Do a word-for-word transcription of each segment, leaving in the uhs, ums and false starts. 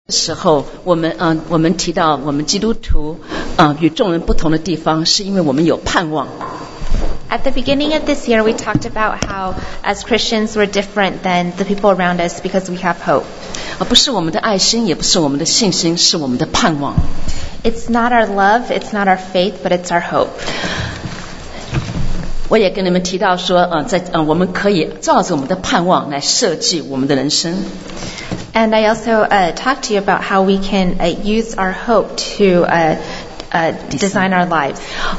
时候，我们嗯、呃，我们提到我们基督徒啊、呃、与众人不同的地方，是因为我们有盼望。 At the beginning of this year, we talked about how, as Christians, we're different than the people around us because we have hope. 而不是我们的爱心，也不是我们的信心，是我们的盼望。 It's not our love, it's not our faith, but it's our hope. 我也跟你们提到说，呃，在呃，我们可以照着我们的盼望来设计我们的人生。 And I also uh, talked to you about how we can uh, use our hope to uh, uh, design our lives.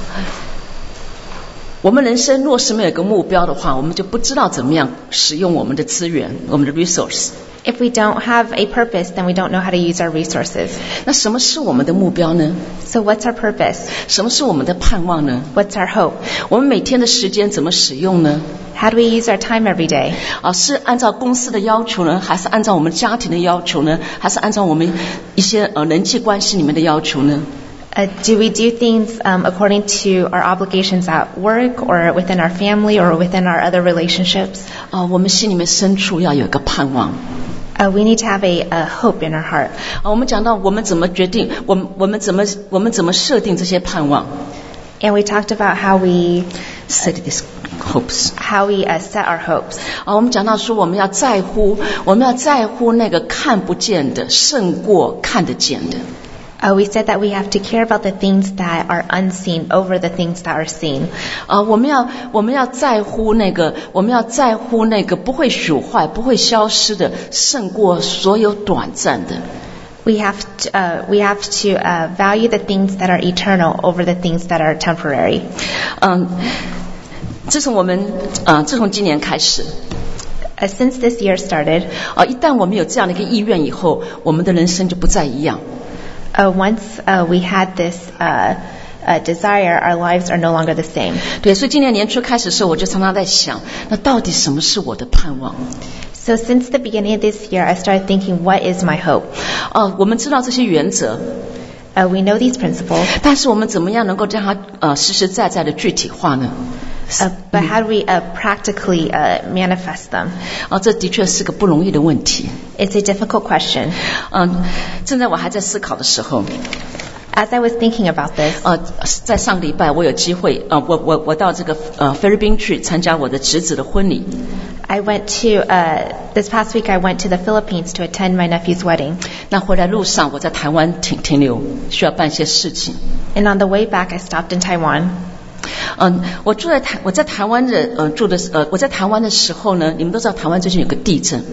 我们人生若是没有一个目标的话，我们就不知道怎么样使用我们的资源，我们的 resource。 If we don't have a purpose, then we don't know how to use our resources. 那什么是我们的目标呢？ So what's our purpose? 什么是我们的盼望呢？ What's our hope? 我们每天的时间怎么使用呢？ How do we use our time every day? 啊，是按照公司的要求呢，还是按照我们家庭的要求呢？还是按照我们一些呃人际关系里面的要求呢？ Uh, do we do things um, according to our obligations at work or within our family or within our other relationships? 啊，我们心里面深处要有一个盼望。 Uh, we need to have a, a hope in our heart. 啊，我们讲到我们怎么决定，我们我们怎么我们怎么设定这些盼望。 And we talked about how we set these hopes. How we uh, set our hopes. 啊，我们讲到说我们要在乎，我们要在乎那个看不见的，胜过看得见的。 Uh, we said that we have to care about the things that are unseen over the things that are seen. 啊，我们要我们要在乎那个，我们要在乎那个不会朽坏、不会消失的，胜过所有短暂的。 We have to, uh, we have to uh, value the things that are eternal over the things that are temporary. 嗯，自从我们啊，自从今年开始。 Uh, since this year started, 啊，一旦我们有这样的一个意愿以后，我们的人生就不再一样。 Uh, once uh, we had this uh, uh, desire, our lives are no longer the same. 对，所以今年年初开始的时候，我就常常在想，那到底什么是我的盼望？ So since the beginning of this year, I started thinking, what is my hope? 哦，我们知道这些原则。 Uh, we know these principles. 但是我们怎么样能够将它呃实实在在的具体化呢？ Uh, but how do we uh, practically uh, manifest them? 啊，这的确是个不容易的问题。 It's a difficult question. 嗯，正在我还在思考的时候。 As I was thinking about this, 呃，在上个礼拜我有机会，呃，我我我到这个呃菲律宾去参加我的侄子的婚礼。 I went to uh, this past week. I went to the Philippines to attend my nephew's wedding. 那回来路上，我在台湾停停留，需要办些事情。 And on the way back, I stopped in Taiwan. 嗯，我住在台，我在台湾的呃住的呃我在台湾的时候呢，你们都知道台湾最近有个地震。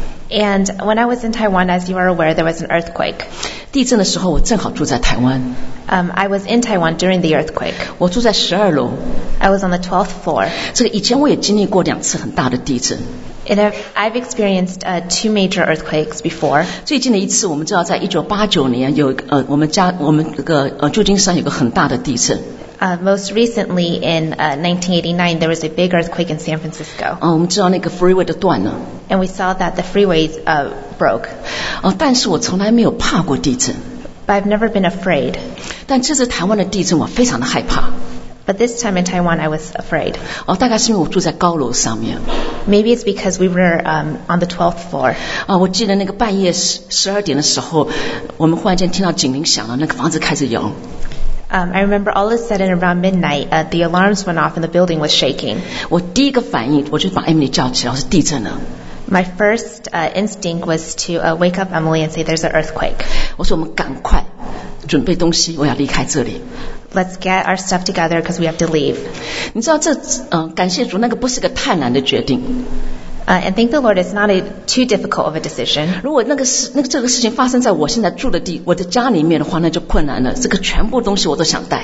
And when I was in Taiwan, as you are aware, there was an earthquake. 地震的时候，我正好住在台湾。 Um, I was in Taiwan during the earthquake. 我住在十二楼。 I was on the twelfth floor. 这个以前我也经历过两次很大的地震。 And I've, I've experienced uh, two major earthquakes before. 最近的一次，我们知道，在一九八九年有呃我们家我们这个呃旧金山有个很大的地震。 Uh, most recently, in uh, nineteen eighty-nine, there was a big earthquake in San Francisco. 嗯，我们知道那个 freeway 都断了。 And we saw that the freeways uh, broke. 哦，但是我从来没有怕过地震。 But I've never been afraid. 但这次台湾的地震，我非常的害怕。 But this time in Taiwan, I was afraid. 哦，大概是因为我住在高楼上面。 Maybe it's because we were um, on the twelfth floor. 啊，我记得那个半夜十十二点的时候，我们忽然间听到警铃响了，那个房子开始摇。 Um, I remember all of a sudden around midnight, uh, the alarms went off and the building was shaking. 我第一个反应，我就把 Emily 叫起来，我说地震了。 My first uh, instinct was to uh, wake up Emily and say, "There's an earthquake." 我说我们赶快准备东西，我要离开这里。 Let's get our stuff together because we have to leave. 你知道这嗯、呃，感谢主，那个不是个太难的决定。 Uh, and thank the Lord, it's not a too difficult of a decision. 如果那个事那个这个事情发生在我现在住的地我的家里面的话，那就困难了。这个全部东西我都想带。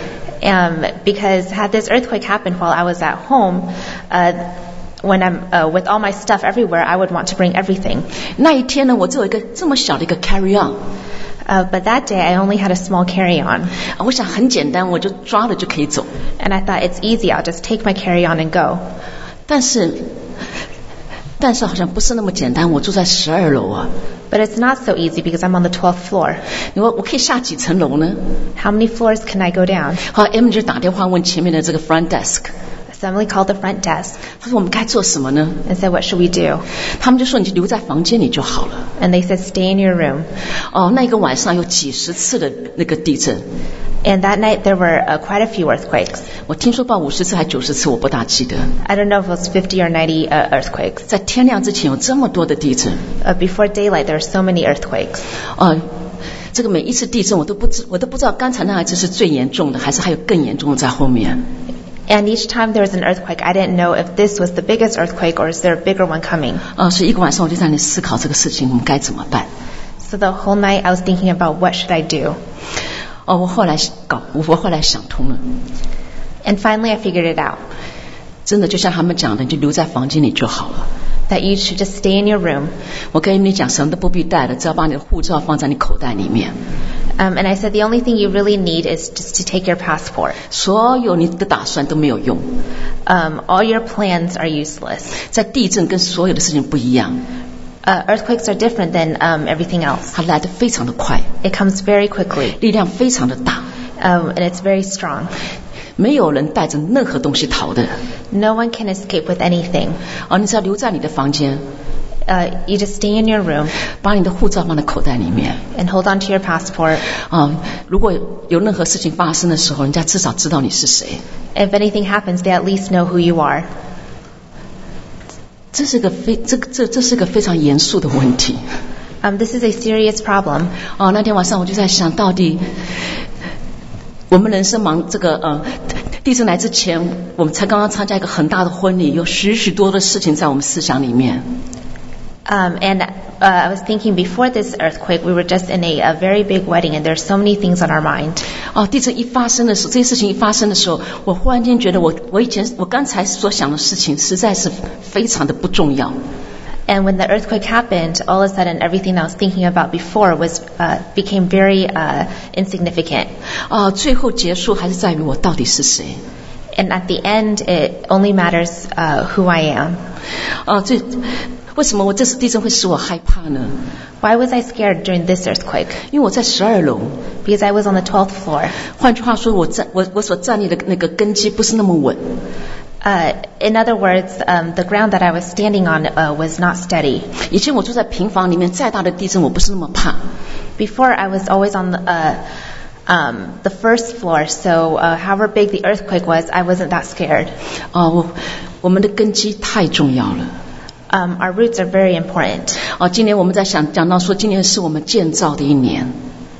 Um, because had this earthquake happened while I was at home, uh, when I'm uh, with all my stuff everywhere, I would want to bring everything. 那一天呢，我只有一个这么小的一个 carry on。 Uh, but that day, I only had a small carry-on. 我想很简单，我就抓了就可以走。 And I thought it's easy, I'll just take my carry-on and go. 但是，但是好像不是那么简单。我住在十二楼啊。 But it's not so easy because I'm on the twelfth floor. 你说我可以下几层楼呢？ How many floors can I go down? 好 ，M 就打电话问前面的这个 front desk。 So Emily called the front desk 他说我们该做什么呢？ and said, what should we do? 他们就说你就留在房间里就好了。 And they said, stay in your room. 哦，那一个晚上有几十次的那个地震， And that night there were uh, quite a few earthquakes. 我听说报五十次还九十次，我不大记得。 I don't know if it was fifty or ninety uh, earthquakes. 在天亮之前有这么多的地震， Uh, before daylight there were so many earthquakes. 哦，这个每一次地震我都不知我都不知道刚才那一次是最严重的，还是还有更严重的在后面。 And each time there was an earthquake, I didn't know if this was the biggest earthquake or is there a bigger one coming. 哦，所以一个晚上我就在那里思考这个事情，我们该怎么办。 So the whole night I was thinking about what should I do. 哦，我后来搞，我后来想通了， And finally I figured it out. 真的就像他们讲的，你就留在房间里就好了。 That you should just stay in your room. 我跟你讲，什么都不必带了，只要把你的护照放在你口袋里面。 Um, and I said the only thing you really need is just to take your passport. 所有你的打算都没有用。 Um, all your plans are useless. 在地震跟所有的事情不一样， Uh, earthquakes are different than um, everything else. 它来得非常的快， It comes very quickly, 力量非常的大， um, and it's very strong. 没有人带着任何东西逃的。 No one can escape with anything. 哦，你只要留在你的房间， Uh, you just stay in your room 把你的护照放在口袋里面。 and hold on to your passport. 啊，如果有任何事情发生的时候，人家至少知道你是谁。 If anything happens, they at least know who you are. 这是个非这个这这是个非常严肃的问题。 Um, this is a serious problem. 哦，那天晚上我就在想到底我们人生忙这个呃地震来之前，我们才刚刚参加一个很大的婚礼，有许许多的事情在我们思想里面。 Um, and uh, I was thinking before this earthquake, we were just in a, a very big wedding, and there's so many things on our mind. 哦，地震一发生的时候，这些事情一发生的时候，我忽然间觉得我我以前我刚才所想的事情实在是非常的不重要。 And when the earthquake happened, all of a sudden everything I was thinking about before was uh, became very uh, insignificant. 啊，最后结束还是在于我到底是谁。 And at the end, it only matters uh, who I am. 啊，这为什么我这次地震会使我害怕呢？ Why was I scared during this earthquake? 因为我在十二楼。 Because I was on the twelfth floor. 换句话说，我站我我所站立的那个根基不是那么稳。 Uh, in other words, um, the ground that I was standing on uh, was not steady. 以前我住在平房里面，再大的地震我不是那么怕。 Before, I was always on the, uh, um, the first floor, so uh, however big the earthquake was, I wasn't that scared. 啊，我我们的根基太重要了。 Um, our roots are very important. 啊，今年我们在想讲到说，今年是我们建造的一年。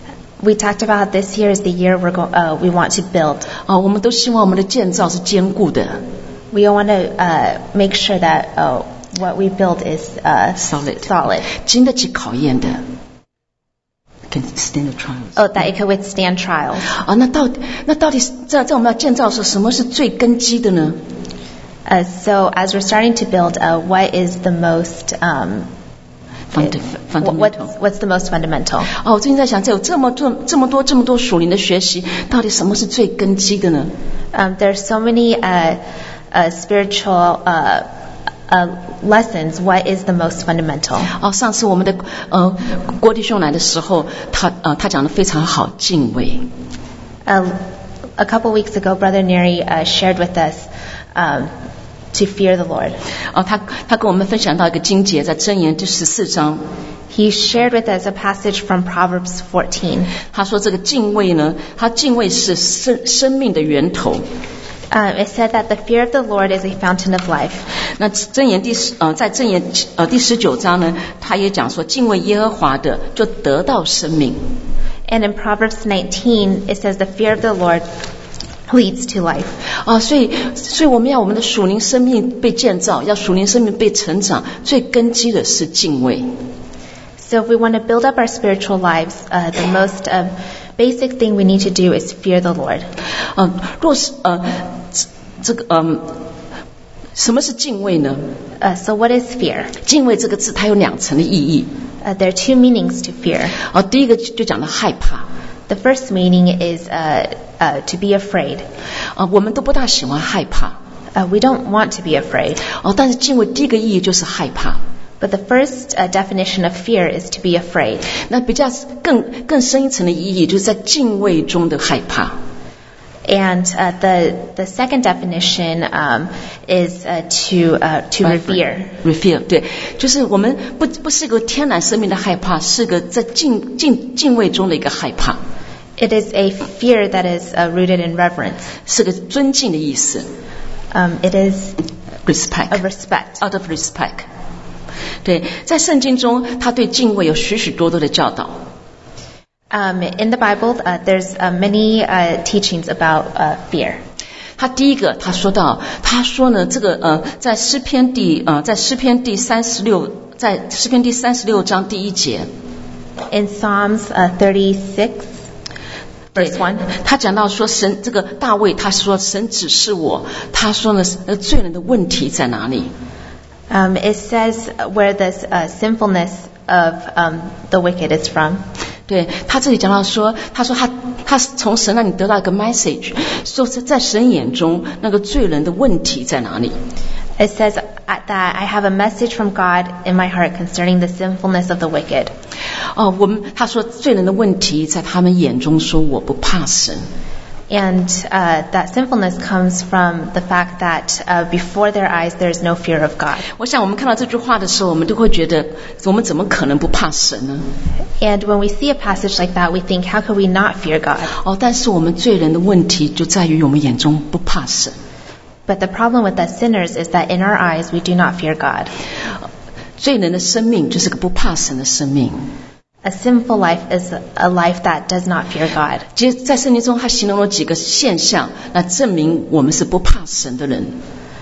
We talked about this year is the year we're go- uh, we want to build. 啊，我们都希望我们的建造是坚固的。 We want to uh, make sure that uh, what we build is uh, Solid. solid. 经得起考验的。Can stand the trials. Oh, that it could withstand trials. 啊，那到底那到底在在我们要建造的时候，什么是最根基的呢？ Uh, so as we're starting to build, uh, what is the most um, Funda- what, fundamental. what's, what's the most fundamental? 哦，我最近在想，这有这么多这么多这么多属灵的学习，到底什么是最根基的呢？ Um, there's so many uh, uh, spiritual uh, uh, lessons. What is the most fundamental? 哦，上次我们的呃郭弟兄来的时候，他呃他讲的非常好，敬畏。 Uh, a couple weeks ago, Brother Neri uh, shared with us um, to fear the Lord. 哦，他他跟我们分享到一个经节，在箴言第十四章， He shared with us a passage from Proverbs fourteen. 他说这个敬畏呢，他敬畏是生生命的源头。 Um, it said that the fear of the Lord is a fountain of life. 那箴言第十呃在箴言呃第十九章呢，他也讲说，敬畏耶和华的就得到生命。 And in Proverbs nineteen, it says the fear of the Lord leads to life. 啊，所以所以我们要我们的属灵生命被建造，要属灵生命被成长，最根基的是敬畏。 So if we want to build up our spiritual lives, uh, the most uh, basic thing we need to do is fear the Lord. 嗯、呃，若是呃这个嗯、呃，什么是敬畏呢？ Uh, so what is fear? 敬畏这个字它有两层的意义。 Uh, there are two meanings to fear. 哦，第一个就讲到害怕。 The first meaning is uh, uh, to be afraid. 啊，我们都不大喜欢害怕。 Uh, we don't want to be afraid. 哦，但是敬畏第一个意义就是害怕。 But the first uh, definition of fear is to be afraid. 那比较更更深一层的意义，就是在敬畏中的害怕。 And uh, the the second definition um, is uh, to uh, to revere. Revere 对，就是我们不不是个天然生命的害怕，是个在敬敬敬畏中的一个害怕。 It is a fear that is uh, rooted in reverence. 是个尊敬的意思。 Um, it is respect. Of respect. Out of respect. 对，在圣经中，他对敬畏有许许多多的教导。 Um, in the Bible, uh, there's uh, many uh, teachings about uh, fear. 他第一个，他说到，他说呢，这个呃，在诗篇第呃，在诗篇第三十六，在诗篇第三十六章第一节。 In Psalms uh, thirty-six, verse one, 他讲到说神这个大卫，他说神指示我，他说呢，呃，罪人的问题在哪里？ Um, it says where this uh, sinfulness of um, the wicked is from. 对，他这里讲到说，他说他他从神那里得到一个 message， 说是在神眼中那个罪人的问题在哪里？ It says that I have a message from God in my heart concerning the sinfulness of the wicked. 哦，我们他说罪人的问题在他们眼中说我不怕神。 And uh, that sinfulness comes from the fact that uh, before their eyes there is no fear of God. 我想我们看到这句话的时候，我们都会觉得，我们怎么可能不怕神呢？ And when we see a passage like that, we think, how could we not fear God? 哦，但是我们罪人的问题就在于我们眼中不怕神。 But the problem with us sinners is that in our eyes we do not fear God. 罪人的生命就是个不怕神的生命。 A sinful life is a life that does not fear God. 其实，在圣经中，他形容了几个现象，来证明我们是不怕神的人。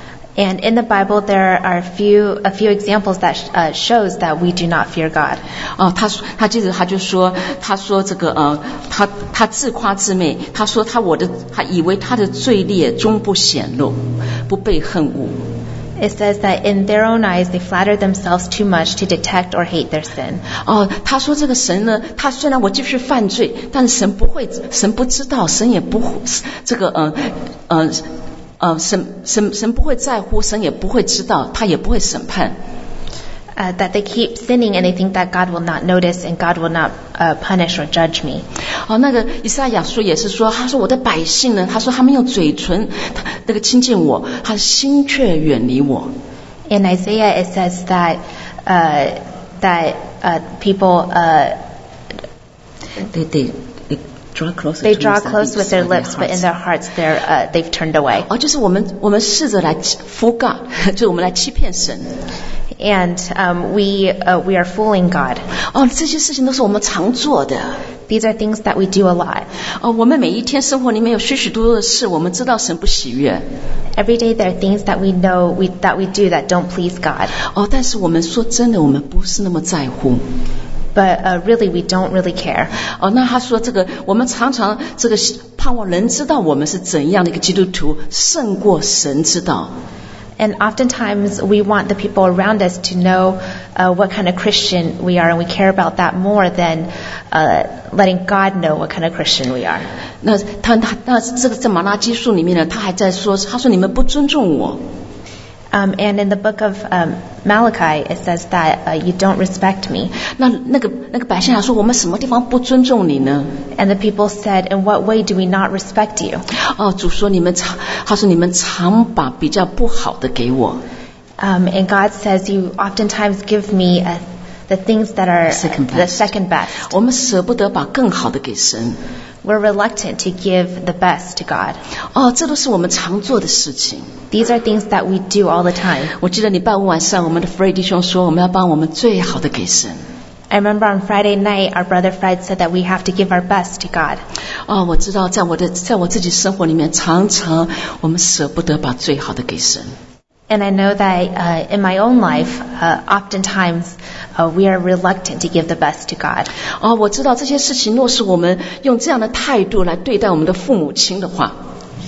And in the Bible, there are a few a few examples that uh, shows that we do not fear God. 哦，他他接着他就说，他说这个呃，他他自夸自媚，他说他我的，他以为他的罪孽终不显露，不被恨恶。 It says that in their own eyes they flatter themselves too much to detect or hate their sin. 哦，他说这个神呢，他虽然我继续犯罪，但是神不会，神不知道，神也不这个呃呃呃神神神不会在乎，神也不会知道，他也不会审判。 Uh, that they keep sinning and they think that God will not notice and God will not uh, punish or judge me. 哦，那个以赛亚书也是说，他说我的百姓呢，他说他们用嘴唇他那个亲近我，他的心却远离我。 In Isaiah it says that uh, that uh, people uh, they they they draw close they draw close with their lips, but in their hearts they're uh, they've turned away. 哦，就是我们我们试着来 fool God， 就是我们来欺骗神。 And um, we uh, we are fooling God. 哦，这些事情都是我们常做的。 These are things that we do a lot. 哦，我们每一天生活里面有许许多多的事，我们知道神不喜悦。 Every day there are things that we know we, that we do that don't please God. 哦，但是我们说真的，我们不是那么在乎。 But uh, really, we don't really care. 哦，那他说这个，我们常常这个盼望人知道我们是怎样的一个基督徒，胜过神知道。 And oftentimes we want the people around us to know uh, what kind of Christian we are, and we care about that more than uh, letting God know what kind of Christian we are. 那他他那这个在马拉基书里面呢，他还在说，他说你们不尊重我。 Um, and in the book of um, Malachi, it says that uh, you don't respect me. 那那个那个百姓还说，我们什么地方不尊重你呢？ And the people said, in what way do we not respect you? 哦，主说你们常，他说你们常把比较不好的给我。 Um, and God says, you oftentimes give me uh, the things that are second the second best. 我们舍不得把更好的给神。 We're reluctant to give the best to God. 哦，这都是我们常做的事情。 These are things that we do all the time. 我记得礼拜五晚上，我们的 Fred 弟兄说，我们要把我们最好的给神。 I remember on Friday night, our brother Fred said that we have to give our best to God. 哦，我知道，在我的在我自己生活里面，常常我们舍不得把最好的给神。 And I know that uh, in my own life, uh, oftentimes uh, we are reluctant to give the best to God. 哦，我知道这些事情，若是我们用这样的态度来对待我们的父母亲的话。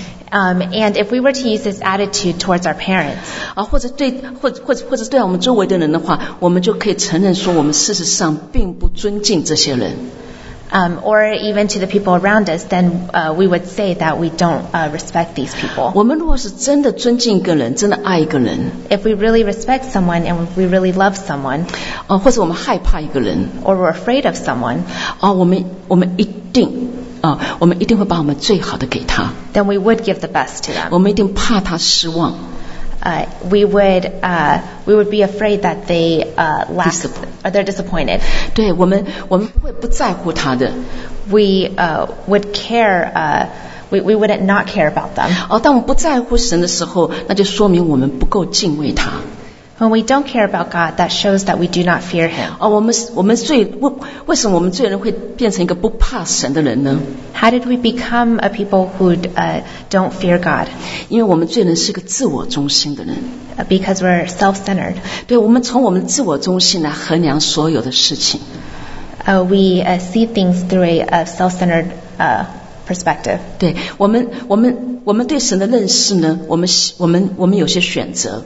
Um, and if we were to use this attitude towards our parents, 啊，或者对，或者或者或者对我们周围的人的话，我们就可以承认说，我们事实上并不尊敬这些人。 um, or even to the people around us, then uh, we would say that we don't uh, respect these people. 我们如果是真的尊敬一个人，真的爱一个人， If we really respect someone and we really love someone, 啊，或者我们害怕一个人， or we're afraid of someone, 啊，我们我们一定啊，我们一定会把我们最好的给他， then we would give the best to them. 我们一定怕他失望。 Uh, we would uh, we would be afraid that they uh, lack Disappoint. or they're disappointed. 对我们，我们不会不在乎他的。 We uh, would care. Uh, we we wouldn't not care about them. 哦，当我们不在乎神的时候，那就说明我们不够敬畏他。 When we don't care about God, that shows that we do not fear Him. 哦，我们我们罪为为什么我们罪人会变成一个不怕神的人呢？ How did we become a people who uh, don't fear God? 因为我们罪人是个自我中心的人。 Uh, because we're self-centered. 对，我们从我们自我中心来衡量所有的事情。 Uh, we uh, see things through a, a self-centered uh, perspective. 对我们，我们我们对神的认识呢？我们我们我们有些选择。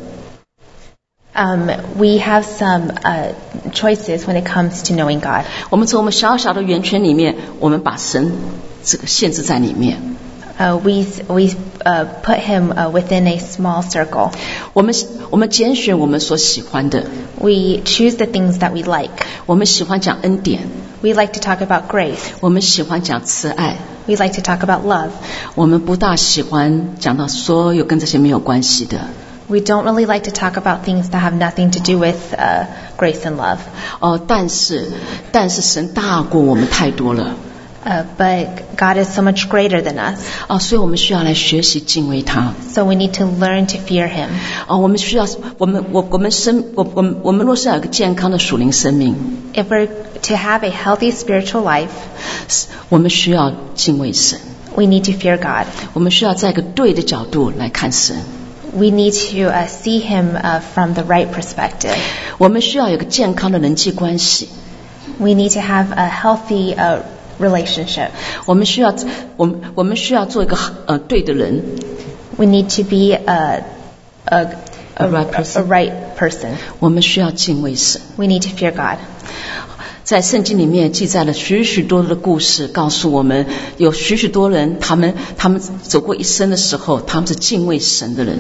Um, we have some uh, choices when it comes to knowing God. 我们从我们小小的圆圈里面，我们把神这个限制在里面。 Uh, we we uh, put Him uh, within a small circle. 我们我们拣选我们所喜欢的。 We choose the things that we like. 我们喜欢讲恩典。 We like to talk about grace. 我们喜欢讲慈爱。 We like to talk about love. 我们不大喜欢讲到所有跟这些没有关系的。 We don't really like to talk about things that have nothing to do with uh, grace and love. 哦，但是但是神大过我们太多了。 Uh, but God is so much greater than us. 哦，所以我们需要来学习敬畏他。 So we need to learn to fear Him. 哦，我们需要，我们我我们生我我们我们若是要有一个健康的属灵生命， If we're to have a healthy spiritual life, 我们需要敬畏神。 we need to fear God. 我们需要在一个对的角度来看神。 We need to uh, see Him uh, from the right perspective. 我们需要有一个健康的人际关系。 We need to have a healthy uh, relationship. 我们需要，我们我们需要做一个呃对的人。 We need to be a a, A right person. a right person. 我们需要敬畏神。 We need to fear God. 在圣经里面记载了许许多多的故事，告诉我们有许许多人，他们他们走过一生的时候，他们是敬畏神的人。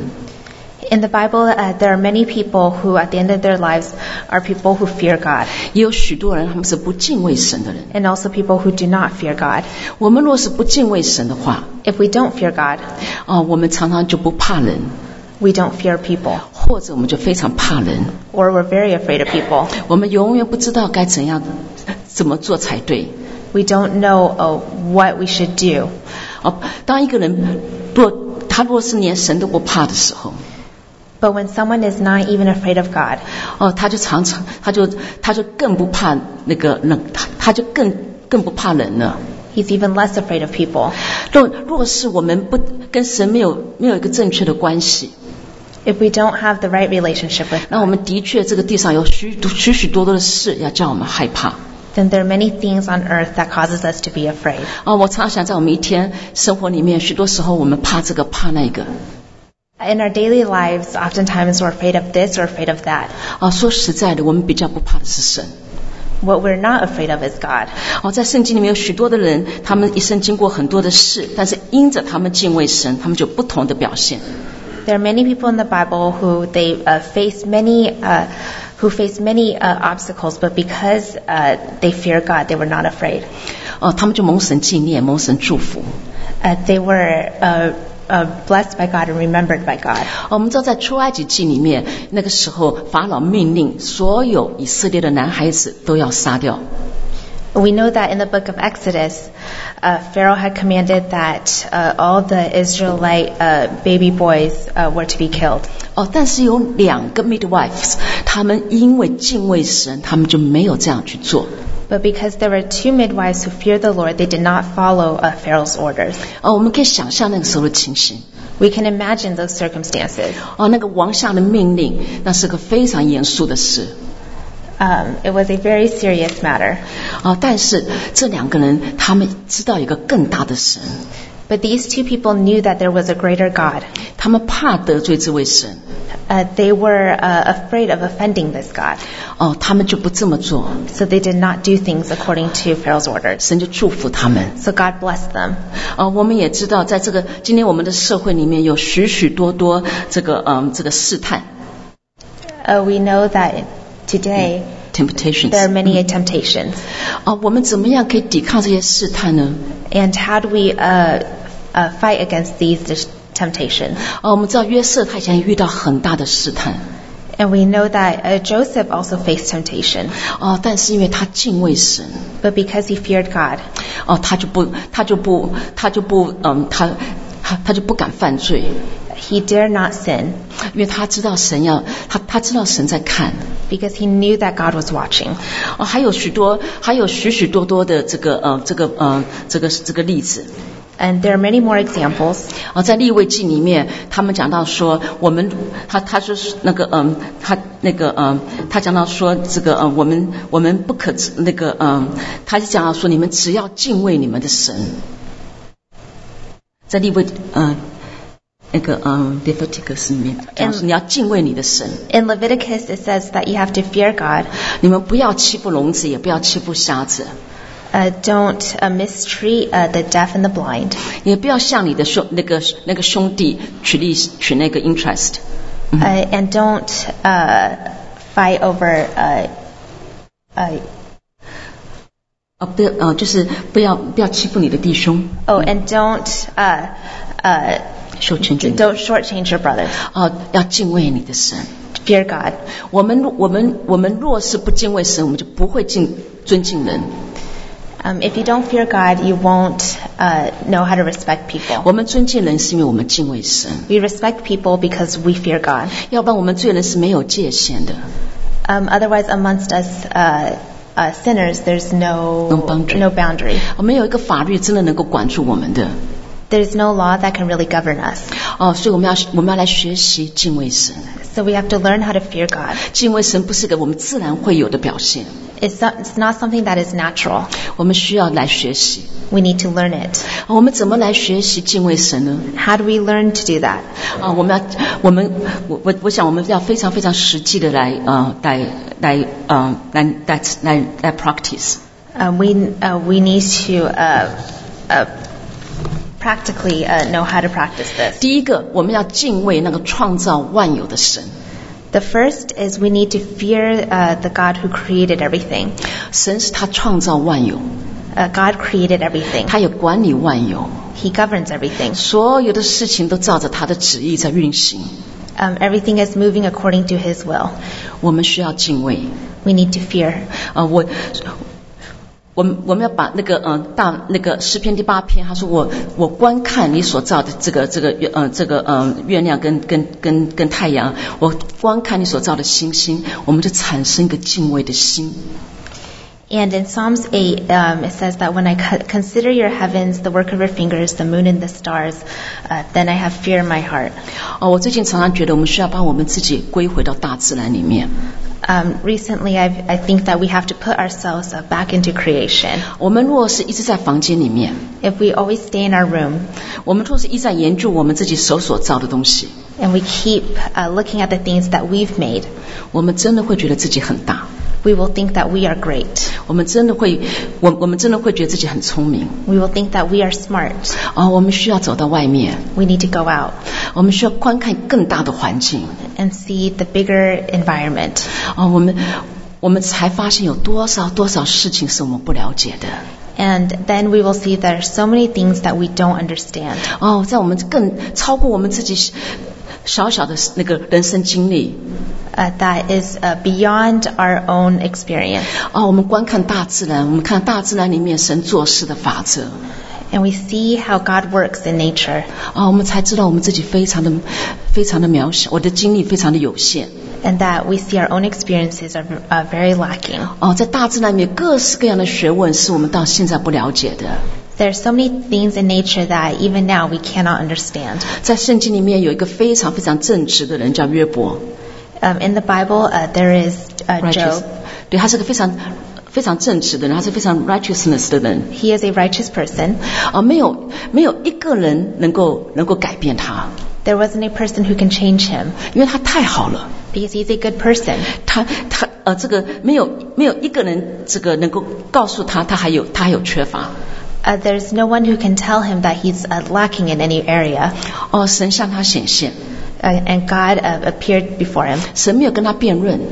In the Bible, uh, there are many people who, at the end of their lives, are people who fear God, 也有许多人他们是不敬畏神的人。 and also people who do not fear God. 我们若是不敬畏神的话， If we don't fear God, 啊、我们常常就不怕人， we don't fear people, 或者我们就非常怕人。 or we're very afraid of people. 我们永远不知道该怎样怎么做才对。 We don't know uh, what we should do. 哦，当一个人若他若是连神都不怕的时候， But when someone is not even afraid of God, 哦，他就常常他就他就更不怕那个那他他就更更不怕人了。 he's even less afraid of people. 若若是我们不跟神没有没有一个正确的关系， If we don't have the right relationship with 那我 God, 们的确这个地上有许许许多多的事要叫我们害怕。 then there are many things on earth that causes us to be afraid. 啊、我常想在我们一天生活里面，许多时候我们怕这个怕那个。 In our daily lives, oftentimes we're afraid of this or afraid of that. 啊、说实在的，我们比较不怕的是神。 What we're not afraid of is God. 哦，在圣经里面有许多的人，他们一生经过很多的事，但是因着他们敬畏神，他们就有不同的表现。 There are many people in the Bible who they uh, face many uh, who face many uh, obstacles, but because uh, they fear God, they were not afraid. 哦，他们就蒙神纪念，蒙神祝福。 Uh, they were uh, uh, blessed by God and remembered by God. 哦，我们知道在出埃及记里面，那个时候法老命令所有以色列的男孩子都要杀掉。 We know that in the book of Exodus, uh, Pharaoh had commanded that uh, all the Israelite uh, baby boys uh, were to be killed. 哦，但是有两个 midwives， 他们因为敬畏神，他们就没有这样去做。 But because there were two midwives who feared the Lord, they did not follow uh, Pharaoh's orders. 哦，我们可以想象那个时候的情形。 We can imagine those circumstances. 哦，那个王下的命令，那是个非常严肃的事。 Um, it was a very serious matter. 哦，但是这两个人，他们知道有一个更大的神， But these two people knew that there was a greater God. 他们怕得罪这位神。 Uh, they were uh, afraid of offending this God. 哦，他们就不这么做， So they did not do things according to Pharaoh's orders. 神就祝福他们。 So God blessed them. 哦，我们也知道，在这个今天我们的社会里面有许许多多这个嗯这个试探。 Uh, we know that today temptations. There are many temptations. 啊，我们怎么样可以抵抗这些试探呢？ And how do we uh, uh, fight against these temptations? 啊，我们知道约瑟他以前遇到很大的试探。 And we know that uh, Joseph also faced temptation. 哦，但是因为他敬畏神， But because he feared God, 哦，他就不，他就不，他就不，嗯，他他他就不敢犯罪， he dare not sin 因为他知道神要他他知道神在看。 because he knew that God was watching. 哦，还有许多，还有许许多多的这个呃这个呃这个这个例子。 And there are many more examples. 啊，在利未记里面，他们讲到说，我们他他就是那个嗯，他那个嗯，他讲到说这个嗯，我们我们不可那个嗯，他就讲到说，你们只要敬畏你们的神。在利未嗯那个嗯 Leviticus 里面讲说，你要敬畏你的神。 In Leviticus, it says that you have to fear God. 你们不要欺负聋子，也不要欺负瞎子。 Uh, don't uh, mistreat uh, the deaf and the blind. 也不要向你的兄那个那个兄弟取利取那个 interest。 Uh, and don't uh, fight over uh, uh, 啊，不要呃，就是不要不要欺负你的弟兄。 oh, and don't uh, uh, 受权权 don't shortchange your brothers. 啊，要敬畏你的神。 Fear God. 我们我们我们若是不敬畏神，我们就不会敬尊敬人。 Um, if you don't fear God, you won't uh, know how to respect people. 我们尊敬人是因为我们敬畏神， We respect people because we fear God. 要不然我们罪人是没有界限的。 Um, otherwise, amongst us uh, uh, sinners, there's no No boundary. no boundary. 没有一个法律真的能够管住我们的。 There's no law that can really govern us. 哦，所以我们要我们要来学习敬畏神。 So we have to learn how to fear God. 敬畏神不是个我们自然会有的表现， It's not, it's not something that is natural. 我们需要来学习。 We need to learn it. 我们怎么来学习敬畏神呢？ How do we learn to do that? 啊，我们要，我们，我我我想我们要非常非常实际的来，呃，来来，呃，来来来来 practice。 Uh, we uh, we need to uh, uh, practically uh, know how to practice this. 第一个，我们要敬畏那个创造万有的神。 The first is we need to fear uh, the God who created everything. 神是他创造万有， Uh, God created everything. 他也管理万有， He governs everything. 所有的事情都照着他的旨意在运行。 Um, everything is moving according to His will. 我们需要敬畏。 We need to fear. 啊，我。我们我们要把那个呃大那个诗篇第八篇，他说我我观看你所造的这个这个月呃这个呃月亮跟跟跟跟太阳，我观看你所造的星星，我们就产生一个敬畏的心。 And in Psalms eight, um, it says that when I co- consider your heavens, the work of your fingers, the moon and the stars, uh, then I have fear in my heart. 哦，我最近常常觉得我们需要把我们自己归回到大自然里面。 Um, recently, I've, I think that we have to put ourselves uh, back into creation. 我们若是一直在房间里面， If we always stay in our room 我们若是一直在研究我们自己手所造的东西， and we keep uh, looking at the things that we've made, 我们真的会觉得自己很大。 we will think that we are great. 我们真的会，我我们真的会觉得自己很聪明。 We will think that we are smart. 啊、我们需要走到外面， We need to go out 我们需要观看更大的环境。 and see the bigger environment. 啊、我们我们才发现有多少多少事情是我们不了解的。 And then we will see there are so many things that we don't understand. 哦，在我们更超过我们自己小小的那个人生经历。 Uh, that is uh, beyond our own experience. 哦，我们观看大自然，我们看大自然里面神做事的法则。 And we see how God works in nature. 啊、我们才知道我们自己非常的非常的渺小，我的经历非常的有限。 And that we see our own experiences are uh, very lacking. 哦，在大自然里面各式各样的学问是我们到现在不了解的。 There are so many things in nature that even now we cannot understand. 在圣经里面有一个非常非常正直的人叫约伯。 Um, in the Bible, uh, there is uh, Righteous. Job. 对，他是个非常非常正直的人，他是非常 righteousness 的人。 He is a righteous person. 啊，没有没有一个人能够能够改变他， There wasn't a person who can change him 因为他太好了。 because he's a good person. 他他呃，这个没有没有一个人这个能够告诉他他还有他还有缺乏。 Uh, there's no one who can tell him that he's uh, lacking in any area. 哦，神向他显现， Uh, and God uh, appeared before him. 神没有跟他辩论，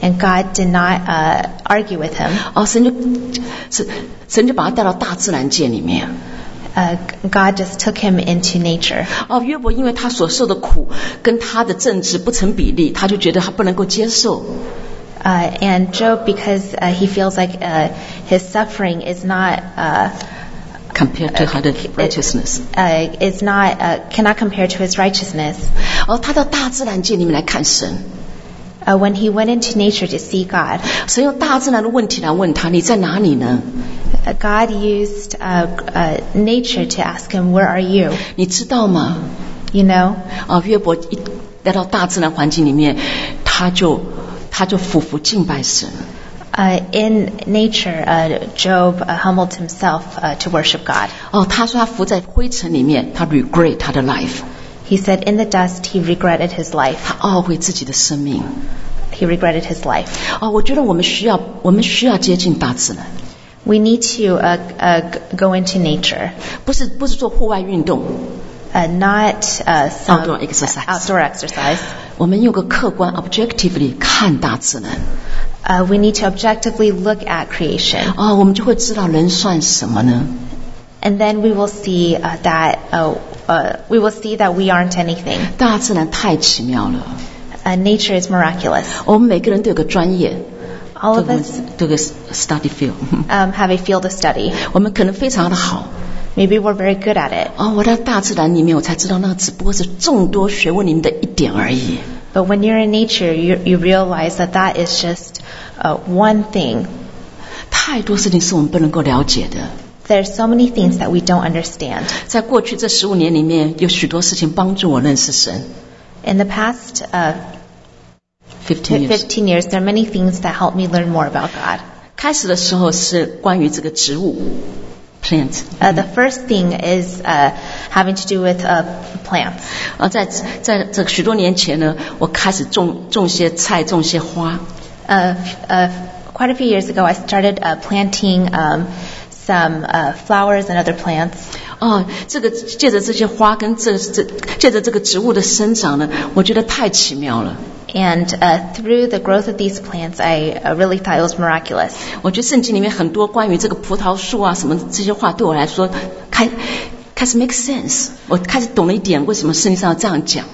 And God did not uh, argue with him. 哦，神就神神就把他带到大自然界里面。 Uh, God just took him into nature. 哦，约伯因为他所受的苦跟他的正直不成比例，他就觉得他不能够接受。 Uh, and Job, because uh, he feels like uh, his suffering is not uh, compared to his righteousness, uh, is not uh, cannot compare to his righteousness. 哦，他到大自然界里面来看神。 Uh, when he went into nature to see God, 神用大自然的问题来问他：你在哪里呢？ uh, God used uh, uh, nature to ask him, "Where are you?" 你知道吗？ You know. 哦，约伯一来到大自然环境里面，他就他就俯伏敬拜神。 Uh, in nature, uh, Job uh, humbled himself uh, to worship God. 哦，他说他伏在灰尘里面，他 regret 他的 life。 He said in the dust he regretted his life. 他懊悔自己的生命。 He regretted his life. 哦，我觉得我们需要，我们需要接近大自然。 We need to uh, uh, go into nature. 不是不是做户外运动。 Uh, not uh, some Outdoor exercise. outdoor exercise. 我们用个客观 objectively 看大自然。 Uh, we need to objectively look at creation. 哦，我们就会知道人算什么呢？ And then we will see uh, that uh, uh, we will see that we aren't anything. 大自然太奇妙了。 Uh, nature is miraculous. 我们每个人都有个专业， All of us 都有个 study field。 um, have a field of study. 我们可能非常的好。 Maybe we're very good at it. 哦，我在大自然里面，我才知道那只不过是众多学问里面的一点而已。 But when you're in nature, you, you realize that that is just uh, one thing. 太多事情是我们不能够了解的。 There's so many things that we don't understand. 在过去这十五年里面，有许多事情帮助我认识神。 In the past uh, fifteen years， fifteen years, there are many things that help me learn more about God. 开始的时候是关于这个植物 ，plant。 Uh, the first thing is uh, having to do with uh, plants. 啊，在在这许多年前呢，我开始种种些菜，种些花。 Uh, uh, quite a few years ago, I started uh, planting um, some uh, flowers and other plants. 哦，这个借着这些花跟这这借着这个植物的生长呢，我觉得太奇妙了。 And uh, through the growth of these plants, I uh, really thought it was miraculous. 我觉得圣经里面很多关于这个葡萄树啊什么这些话，对我来说开开始 make sense。我开始懂了一点为什么圣经上要这样讲。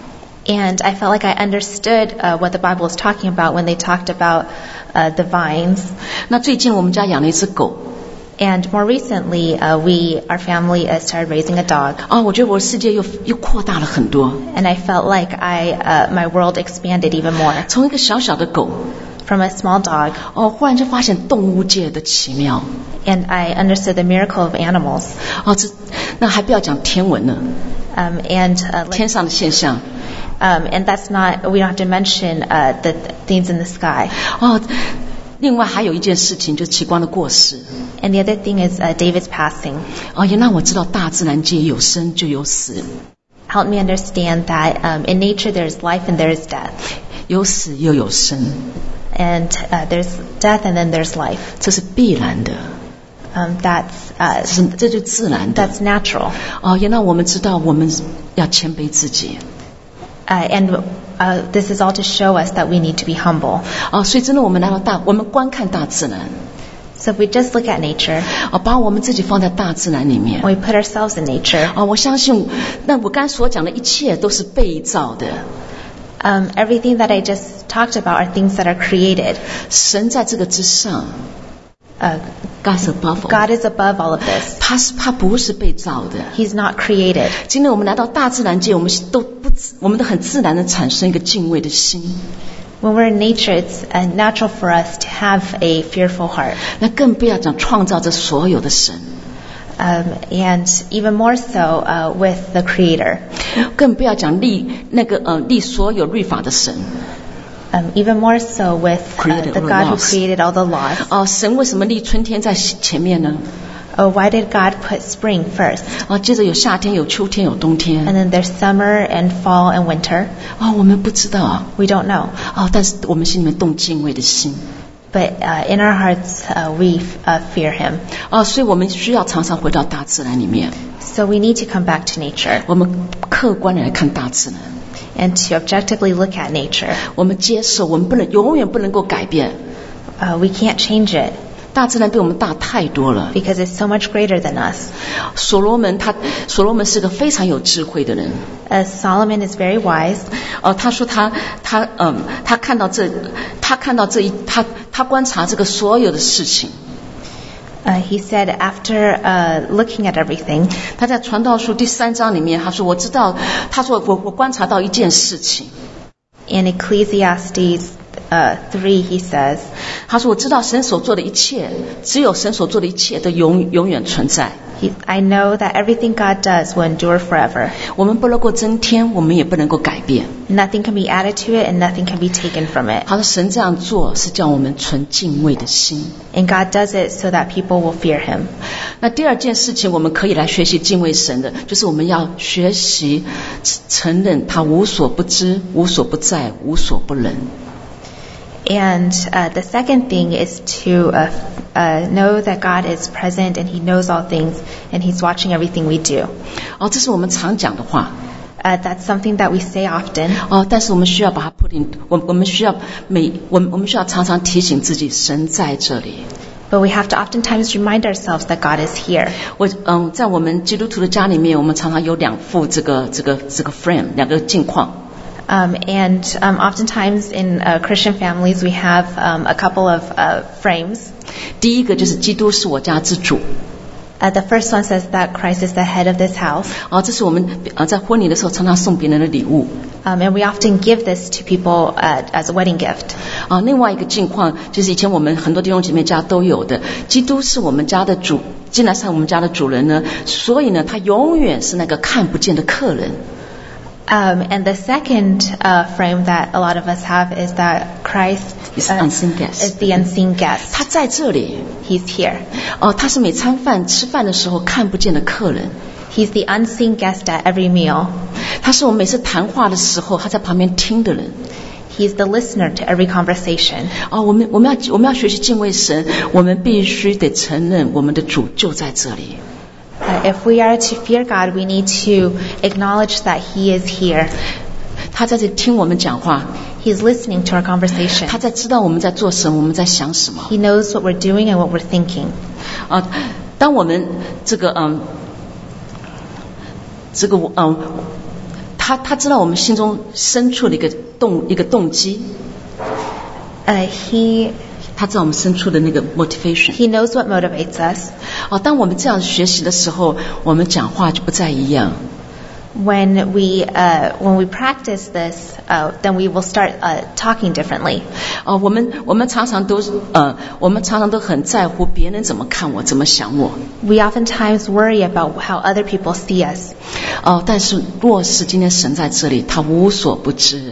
And I felt like I understood uh, what the Bible was talking about when they talked about uh, the vines. 那最近我们家养了一只狗。 And more recently, uh, we, our family, uh, started raising a dog. 哦，我觉得我的世界又又扩大了很多。 And I felt like I, uh, my world expanded even more. 从一个小小的狗， From a small dog, 哦，忽然就发现动物界的奇妙。 and I understood the miracle of animals. 哦，这那还不要讲天文呢， Um, and uh, 天 like, 上的现象。 um, and that's not, we don't have to mention uh, the things in the sky. 哦，另外还有一件事情就是奇光的过世。 And the other thing is uh, David's passing. 哦，也让我知道大自然界有生就有死， Helped me understand that um, in nature there's life and there is death. 有死又有生， And uh, there's death and then there's life. 这是必然的， Um, that's 这 uh, 是这就自然的。 that's natural. 哦，也让我们知道我们要谦卑自己。 Uh, and uh, this is all to show us that we need to be humble. 哦，所以真的我们来到大，我们观看大自然， So if we just look at nature, 哦，把我们自己放在大自然里面。 when we put ourselves in nature, 哦，我相信，那我刚才所讲的一切都是被造的。 um, everything that I just talked about are things that are created. 神在这个之上 Uh, ，God's above all。 God is above all of this. 他是他不是被造的。 He's not created. 今天我们来到大自然界，我们都不自，我们都很自然的产生一个敬畏的心。 When we're in nature, it's uh, natural for us to have a fearful heart. 那更不要讲创造这所有的神， Um, and even more so uh, with the Creator. 更不要讲立那个呃立所有律法的神。 Um, even more so with uh, Created the all the God who laws. created all the laws. 哦，神为什么立春天在前面呢？ Oh, why did God put spring first? 哦，接着有夏天，有秋天，有冬 And 天。 then there's summer and fall and winter. 哦，我们不知道。 We don't know. 哦，但是我们心里面动敬畏的心。 But uh, in our hearts, uh, we uh, fear Him. 哦，所以我们需要常常回到大自然里面， So we need to come back to nature. 我们客观地来看大自然。 and to objectively look at nature. 我们接受，我们不能永远不能够改变。 Uh, we can't change it 大自然比我们大太多了。 because it's so much greater than us. 所罗门他，所罗门是个非常有智慧的人。 Uh, Solomon is very wise. 哦，他说他他嗯，他看到这，他看到这一，他他观察这个所有的事情。 Uh, he said after uh, looking at everything, 他在传道书第三章里面，他说我知道，他说我我观察到一件事情。 in Ecclesiastes uh, three, he says, 他说我知道神所做的一切，只有神所做的一切都永永远存在。 he, I know that everything God does will endure forever. 我们不能够增添，我们也不能够改变。 Nothing can be added to it and nothing can be taken from it. 他说神这样做是叫我们存敬畏的心。 And God does it so that people will fear him. 那第二件事情我们可以来学习敬畏神的，就是我们要学习承认他无所不知、无所不在、无所不能。 And uh, the second thing is to uh, uh, know that God is present and he knows all things and he's watching everything we do. 哦，这是我们常讲的话。 Uh, that's something that we say often. 哦，但是我们需要把它 put in， 我我们需要每我们我们需要常常提醒自己，神在这里。 But we have to oftentimes remind ourselves that God is here. 我嗯，在我们基督徒的家里面，我们常常有两副这个这个这个 frame， 两个镜框。 Um, and um, oftentimes in uh, Christian families we have um, a couple of uh, frames. 第一个就是基督是我家之主。 Uh, the first one says that Christ is the head of this house. 哦，这是我们呃在婚礼的时候常常送别人的礼物。 Um, and we often give this to people uh, as a wedding gift. 啊，另外一个境况就是以前我们很多弟兄姐妹家都有的，基督是我们家的主，既然是我们家的主人呢，所以呢，他永远是那个看不见的客人。 Um, and the second uh, frame that a lot of us have is that Christ Is uh, unseen guest. is the unseen guest. 他在这里， He's here. 哦，他是每餐饭吃饭的时候看不见的客人， He's the unseen guest at every meal. 他是我们每次谈话的时候他在旁边听的人。 He's the listener to every conversation. 哦，我们我们要我们要学习敬畏神，我们必须得承认我们的主就在这里。 Uh, if we are to fear God, we need to acknowledge that He is here. 他在这里听我们讲话， He's listening to our conversation. 他在知道我们在做什么，我们在想什么。 He knows what we're doing and what we're thinking. 啊，当我们这个嗯，这个嗯，他他知道我们心中深处的一个动一个动机， Uh, he 他知道我们深处的那个 motivation。 He knows what motivates us. 哦，当我们这样学习的时候，我们讲话就不再一样。 When we uh, when we practice this, uh, then we will start uh, talking differently. 哦，我们我们常常都呃，我们常常都很在乎别人怎么看我，怎么想我。 We oftentimes worry about how other people see us. 哦，但是若是今天神在这里，他无所不知，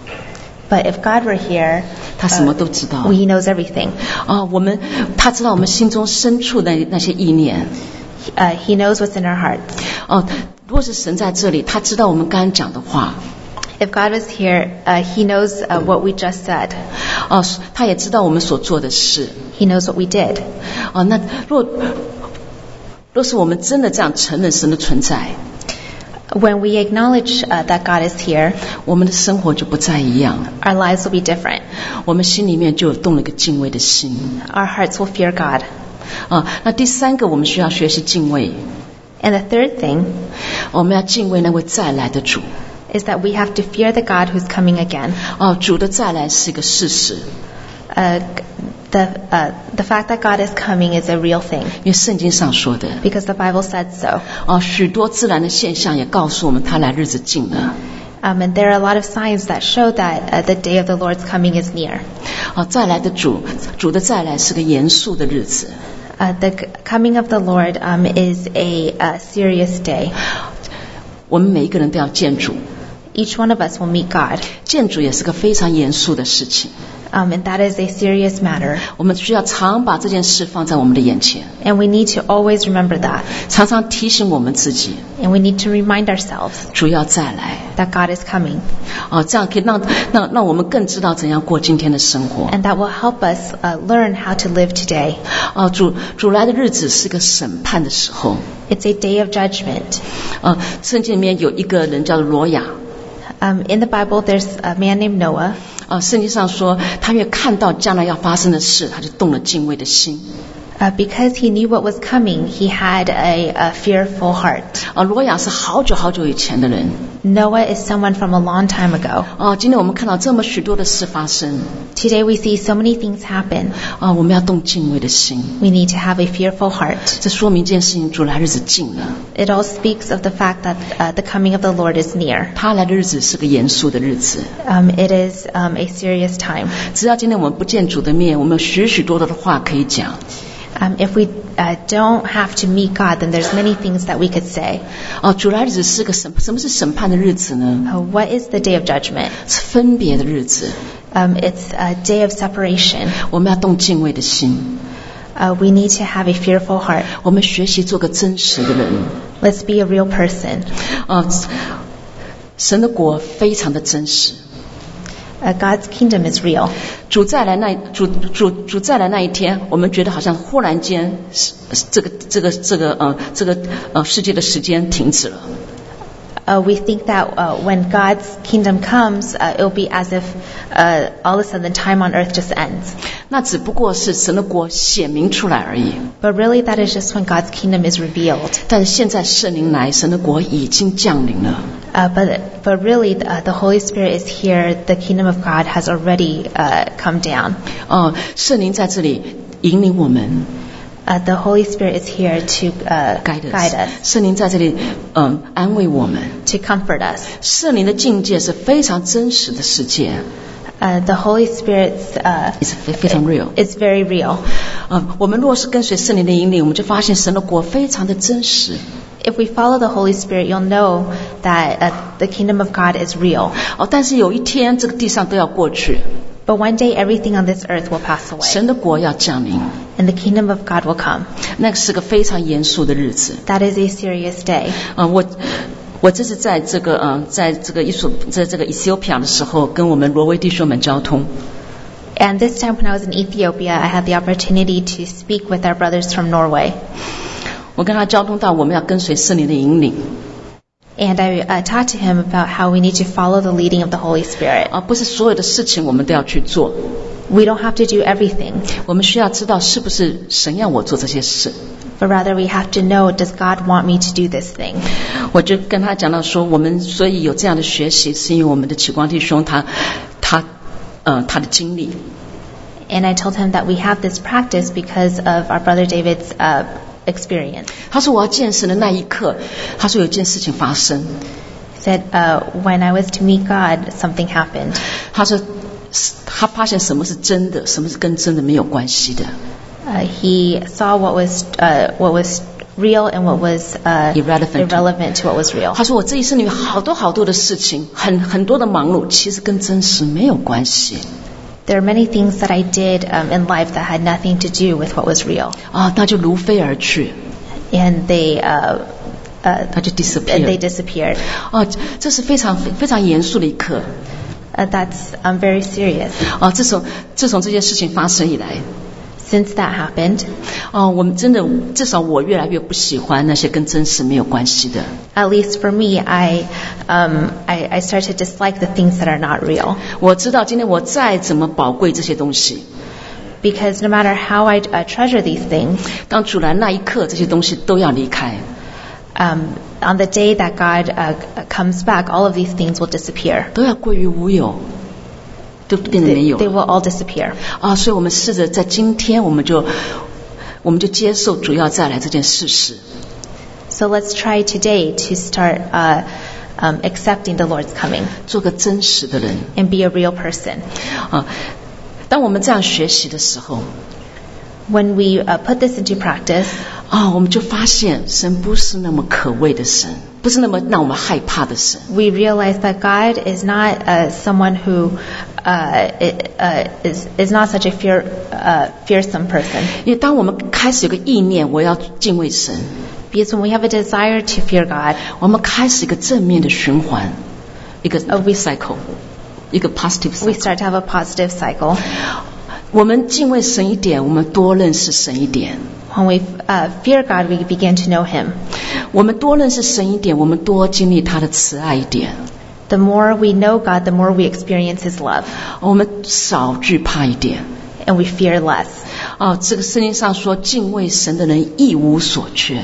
But if God were here, 他什么都知道。 He knows everything. 哦，我们他知道我们心中深处的那些意念。 Uh, he knows what's in our hearts. 哦，如果是神在这里，他知道我们刚刚讲的话。 If God was here, uh, He knows uh, what we just said. 哦，他也知道我们所做的事。 He knows what we did. 哦，那若若是我们真的这样承认神的存在， When we acknowledge uh, that God is here, 我们的生活就不再一样， our lives will be different. 我们心里面就有动了一个敬畏的心。 Our hearts will fear God. 啊，那第三个我们需要学习敬畏， And the third thing 我们要敬畏那位再来的主。 is that we have to fear the God who's coming again. 哦，主的再来是一个事实， Uh, the uh, the fact that God is coming is a real thing 因为圣经上说的。 because the Bible said so. 哦，许多自然的现象也告诉我们，他来日子近了。 Um, and there are a lot of signs that show that uh, the day of the Lord's coming is near. 哦，再来的主，主的再来是个严肃的日子。 Uh, the c- coming of the Lord um, is a uh, serious day. 我们每一个人都要见主， Each one of us will meet God. 见主也是个非常严肃的事情。 Um, and that is a serious matter. 我们需要常把这件事放在我们的眼前， And we need to always remember that. 常常提醒我们自己， And we need to remind ourselves 主要再来。 that God is coming. 哦，这样可以让让让我们更知道怎样过今天的生活。 And that will help us uh, learn how to live today. 哦，主主来的日子是个审判的时候。 It's a day of judgment. 呃，圣经里面有一个人叫做罗亚， Um, in the Bible, there's a man named Noah. 啊，圣经上说，他越看到将来要发生的事，他就动了敬畏的心。 Uh, because he knew what was coming, he had a, a fearful heart. 啊，罗亚是好久好久以前的人。 Noah is someone from a long time ago. 啊，今天我们看到这么许多的事发生。 Today we see so many things happen. 啊，我们要动敬畏的心。 We need to have a fearful heart. 这说明一件事情，主来日子近了。 It all speaks of the fact that uh, the coming of the Lord is near. 他来的日子是个严肃的日子。 Um, it is um, a serious time. 只要今天我们不见主的面，我们有许许多多的话可以讲。 Um, if we uh, don't have to meet God, then there's many things that we could say. 哦，主来日子是个审，什么是审判的日子呢？ Uh, what is the day of judgment? 是分别的日子。 Um, it's a day of separation. 我们要动敬畏的心。 Uh, we need to have a fearful heart. 我们学习做个真实的人。 Let's be a real person. 啊，神的国非常的真实。 Uh, God's kingdom is real. 主再来那主主主再来那一天，我们觉得好像忽然间，这个这个这个呃这个呃世界的时间停止了。 Uh, we think that uh, when God's kingdom comes, uh, it'll be as if uh, all of a sudden time on earth just ends. 那只不过是神的国显明出来而已。 But really, that is just when God's kingdom is revealed. 但是现在圣灵来，神的国已经降临了。 Uh, but but really, uh, the Holy Spirit is here. The kingdom of God has already uh, come down. 哦，圣灵在这里引领我们。 Uh, the Holy Spirit is here to uh, guide us. guide us, 圣灵在这里，嗯，安慰我们。 to comfort us. 圣灵的境界是非常真实的世界。 Uh, the Holy Spirit's uh, It's 非常 real. It's very real. 嗯，我们若是跟随圣灵的引领，我们就发现神的国非常的真实。 If we follow the Holy Spirit, you'll know that uh, the kingdom of God is real. 哦，但是有一天这个地上都要过去， But one day, everything on this earth will pass away, 神的国要降临， and the kingdom of God will come. 那个是个非常严肃的日子。 That is a serious day. 嗯，我我这是在这个嗯，在这个伊索在这个 Ethiopia 的时候，跟我们挪威弟兄们交通。 And this time when I was in Ethiopia, I had the opportunity to speak with our brothers from Norway. 我跟他交通到我们要跟随圣灵的引领。 And I uh, talked to him about how we need to follow the leading of the Holy Spirit. 啊，不是所有的事情我们都要去做， We don't have to do everything, 我们需要知道是不是神要我做这些事。 but rather we have to know, does God want me to do this thing? 我就跟他讲到说，我们所以有这样的学习，是因为我们的启光弟兄他他呃他的经历。 And I told him that we have this practice because of our brother David's uh, experience. 他说我要见神的那一刻，他说有件事情发生。 He said, uh, when I was to meet God, something happened. 他说他发现什么是真的，什么是跟真的没有关系的。 Uh, he saw what was uh, what was real and what was uh, Irrelevant. irrelevant to what was real. 他说我这一生里有好多好多的事情，很很多的忙碌，其实跟真实没有关系。 There are many things that I did um, in life that had nothing to do with what was real, 啊，那就如飞而去， and they uh, uh, 他就 and they disappear。 disappeared. 啊，这是非常非常严肃的一刻。 Uh, that's um, very serious. 啊，自从自从这件事情发生以来， Since that happened, 啊，我们真的至少我越来越不喜欢那些跟真实没有关系的。 at least for me, I um, I, I start to dislike the things that are not real. 我知道今天我再怎么宝贵这些东西， Because no matter how I uh, treasure these things, 当主来那一刻，这些东西都要离开。 um, on the day that God uh, comes back, all of these things will disappear. 都要归于无有，都变得没 They, 有 they will all disappear. 啊！所以我们试着在今天，我们就我们就接受主要再来这件事实。 So let's try today to start uh, um, accepting the Lord's coming 做个真实的人 and be a real person. 啊！当我们这样学习的时候 When we uh, put this into practice, 啊，我们就发现神不是那么可畏的神，不是那么让我们害怕的神。 we realize that God is not uh, someone who uh, it, uh, is is not such a fear uh, fearsome person. 因为当我们开始有个意念，我要敬畏神， Because when we have a desire to fear God, 我们开始一个正面的循环，一个 Uh, we- cycle，一个 positive we cycle。 start to have a positive cycle. 我们敬畏神一点，我们多认识神一点。 When we uh, fear God, we begin to know Him. 我们多认识神一点，我们多经历他的慈爱一点。 The more we know God, the more we experience His love, 我们少惧怕一点。 and we fear less. 哦，这个圣经上说，敬畏神的人一无所缺。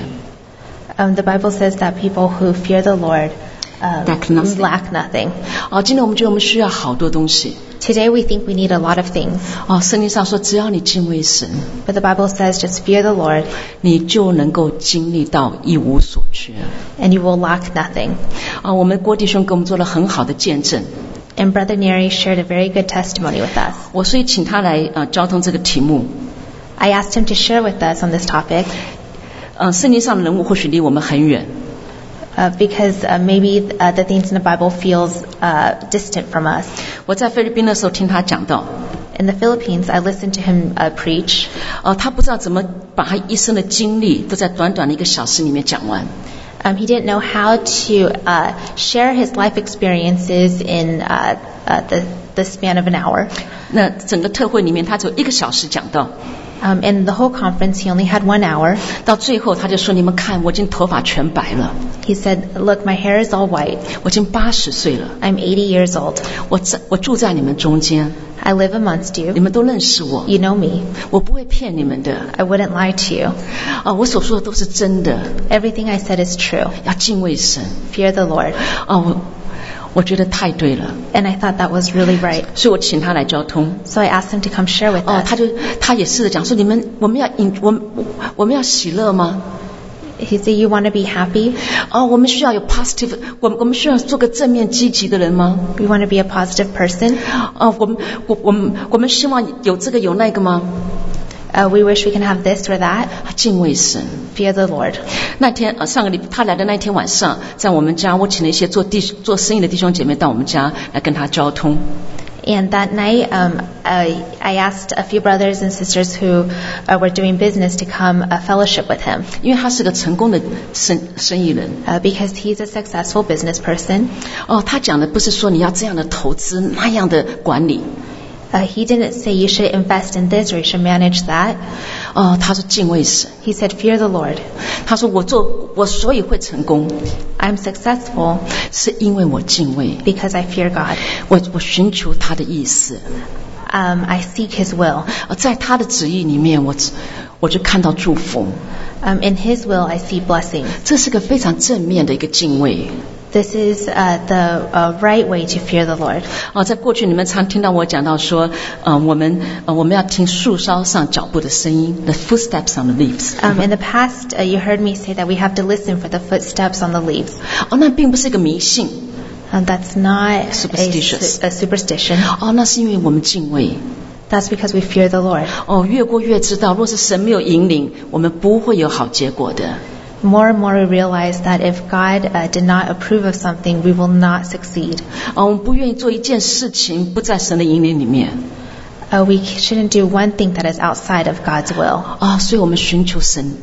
Um, the Bible says that people who fear the Lord um, Lack nothing. lack nothing. 哦，今天我们觉得我们需要好多东西。 Today we think we need a lot of things, 哦，圣经上说，只要你敬畏神， but the Bible says just fear the Lord 你就能够经历到一无所缺。 and you will lack nothing. 啊，我们郭弟兄给我们做了很好的见证， And Brother Neri shared a very good testimony with us. 我所以请他来呃交通这个题目。 I asked him to share with us on this topic 呃，圣经上的人物或许离我们很远， uh, because uh, maybe uh, the things in the Bible feels uh, distant from us. 我在菲律宾的时候听他讲到， In the Philippines, I listened to him uh, preach. 呃，他不知道怎么把他一生的经历都在短短的一个小时里面讲完。 Um, he didn't know how to uh, share his life experiences in uh, uh, the, the span of an hour. 那整个特会里面，他只有一个小时讲到， Um, in the whole conference, he only had one hour. 到最后他就说：“你们看，我已经头发全白了， He said, "Look, my hair is all white. 我已经八十岁了， I'm eighty years old. 我在我住在你们中间， I live amongst 你 you. 们都认识我， You know me. 我不会骗你们的。 I wouldn't lie to you. 啊，我所说的都是真的， Everything I said is true. 要敬畏神。 Fear the Lord." 啊，我我觉得太对了， And I thought that was really right. 所以我请他来交通。 So I asked him to come share with 哦， us. 他就他也试着讲说：你们我们要引我们我们要喜乐吗？ He said, "You want to be happy? 哦，我们需要有 positive， 我们我们需要做个正面积极的人吗？ You want to be a positive person? 哦，我们我我们我们希望有这个有那个吗？ Uh, we wish we can have this or that." 敬畏神。 Fear the Lord. 那天呃上个礼他来的那天晚上，在我们家，我请了一些做弟做生意的弟兄姐妹到我们家来跟他交通。 And that night, um, I, I asked a few brothers and sisters who uh, were doing business to come uh, fellowship with him, 因为他是个成功的生生意人。 uh, because he's a successful business person. 哦，他讲的不是说你要这样的投资那样的管理。 Uh, he didn't say you should invest in this or you should manage that. 哦，他说敬畏神。 He said, "Fear the Lord." 他说我做我所以会成功， I'm successful 是因为我敬畏， because I fear God. 我我寻求他的意思。 Um, I seek His will. 呃，在他的旨意里面，我我就看到祝福。 Um, in His will, I see blessings. 这是个非常正面的一个敬畏。 This is uh, the uh, right way to fear the Lord. 哦，在过去你们常听到我讲到说，呃，我们呃我们要听树梢上脚步的声音 ，the footsteps on the leaves。 Um, in the past, uh, you heard me say that we have to listen for the footsteps on the leaves. 哦，那并不是一个迷信， Um, that's not a, Superstitious. su- a superstition. 哦，那是因为我们敬畏。 That's because we fear the Lord. 哦，越过越知道，若是神没有引领，我们不会有好结果的。 More and more we realize that if God uh, did not approve of something, we will not succeed. 哦，我们不愿意做一件事情不在神的引领里面。 Uh, we shouldn't do one thing that is outside of God's will. 啊、所以我们寻求神，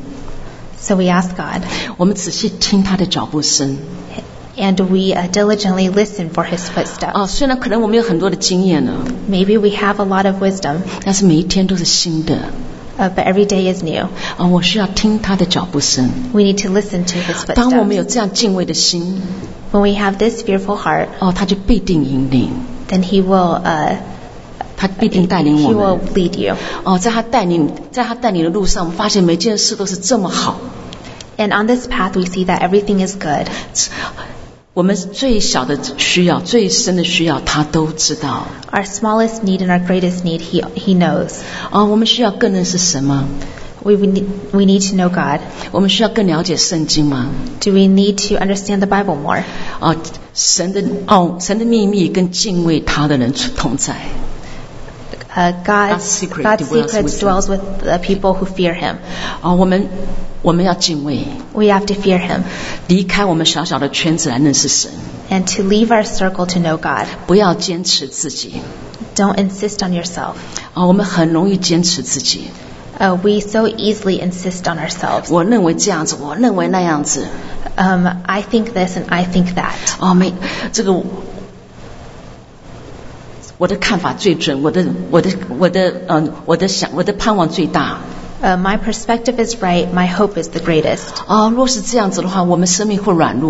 So we ask God, 我们仔细听他的脚步声。 and we uh, diligently listen for His footsteps. 啊、虽然可能我们有很多的经验呢， Maybe we have a lot of wisdom, 但是每一天都是新的。 uh, but every day is new. 啊、我需要听他的脚步声。 We need to listen to His 当我们有 footsteps. 这样敬畏的心， When we have this fearful heart, 哦，他就必定引领， then He will, uh, 他必定带领我 He will 们。 lead you. 哦，在他带领，在他带领的路上，我们发现每件事都是这么好。 And on this path, we see that everything is good. 我们最小的需要、最深的需要，他都知道。 Our smallest need and our greatest need, He, he knows. 哦，我们需要更认识神吗？ We, we, need, we need to know God. 我们需要更了解圣经吗？ Do we need to understand the Bible more? 哦，神的哦，神的秘密跟敬畏他的人同在。 Uh, God's, God's secret God's dwells secrets with dwells with the people who fear Him. 哦，我们我们要敬畏， We have to fear Him 离开我们小小的圈子来认识神， and to leave our circle to know God. 不要坚持自己。 Don't insist on yourself. 哦，我们很容易坚持自己。 Uh, we so easily insist on ourselves. 我认为这样子，我认为那样子。 Um, I think this and I think that. 哦，没这个。我的看法最准，我的我的我的嗯、呃，我的想我的盼望最大。 Uh, my perspective is right. My hope is the greatest. 哦，若是这样子的话，我们生命会软弱。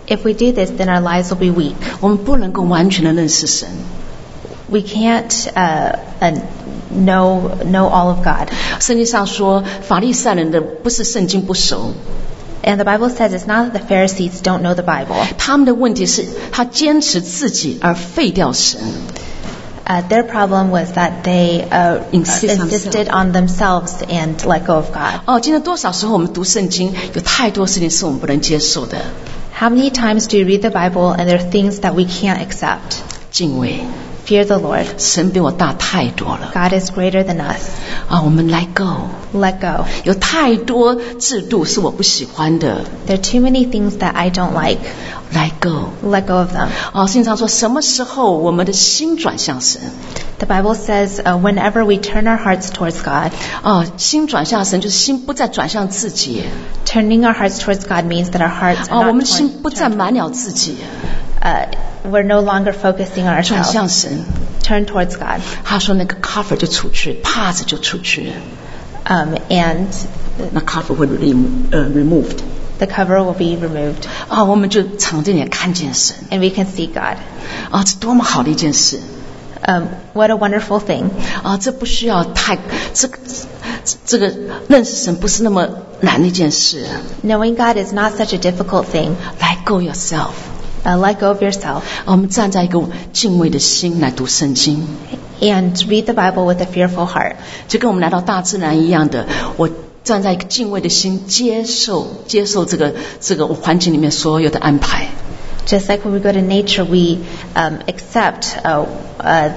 If we do this, then our lives will be weak. 我们不能够完全的认识神。 We can't uh, uh, know know all of God. 圣经上说，法利赛人的不是圣经不熟， And the Bible says it's not that the Pharisees don't know the Bible. 他们的问题是他坚持自己而废掉神。 Uh, their problem was that they uh, Insist on insisted on themselves and let go of God. 哦，今天多少时候我们读圣经，有太多事情是我们不能接受的。 How many times do you read the Bible and there are things that we can't accept? 敬畏 Fear the Lord. 神比我大太多了 God is greater than us. 啊！我们 let go， Let go. 有太多制度是我不喜欢的 There are too many things that I don't like. ，let go。 Let go of them. 哦，圣经上说，什么时候我们的心转向神？ The Bible says uh, whenever we turn our hearts towards God, 哦，心转向神就是心不再转向自己。 turning our hearts towards God means that our hearts 哦， are 我们 not 心 torn, 不再满了自己， uh, we're no longer focusing on 转 ourselves. 向神。 Turn towards God. 他说那个 cover 就出去，帕子就出去， Um, and 那 cover 会 remove 呃 removed。 the cover will be removed 啊、我们就常见点看见神 and we can see God. 啊，这多么好的一件事 Um, what a wonderful thing. 啊！这不需要太这个这个认识神不是那么难的一件事。 Knowing God is not such a difficult thing. Let go yourself。 Uh, let go of yourself 啊我们站在一个敬畏的心来读圣经， and read the Bible with a fearful heart. 就跟我们来到大自然一样的，我站在一个敬畏的心，接受接受这个这个环境里面所有的安排。 Just like when we go to nature, we um, accept uh, uh,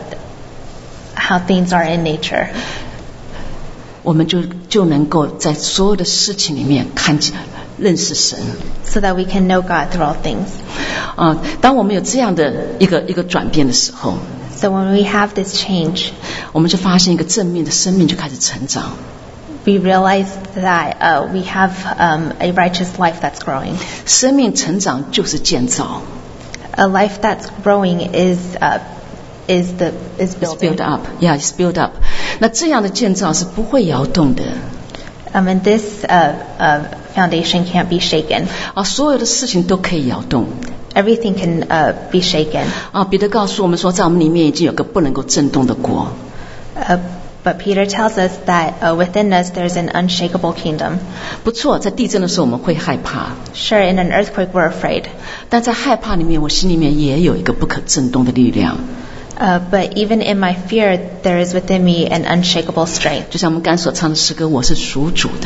how things are in nature. 我们就就能够在所有的事情里面看见认识神。 So that we can know God through all things. 啊，当我们有这样的一个一个转变的时候， So when we have this change, 我们就发现一个正面的生命就开始成长。 we realize that uh, we have um, a righteous life that's growing. 生命成长就是建造 A life that's growing is uh, is the is ，it's building. build up, yeah, it's build up。那这样的建造是不会摇动的 Um, and this uh, uh, foundation can't be shaken. 啊，所有的事情都可以摇动 Everything can uh, be shaken. 啊。彼得告诉我们说，在我们里面已经有个不能够震动的国 Uh, but Peter tells us that uh, within us there's an unshakable kingdom. 不错，在地震的时候我们会害怕， Sure, in an earthquake we're afraid. 但在害怕里面，我心里面也有一个不可震动的力量。 Uh, but even in my fear, there is within me an unshakable strength. 就像我们刚所唱的诗歌，我是属主的，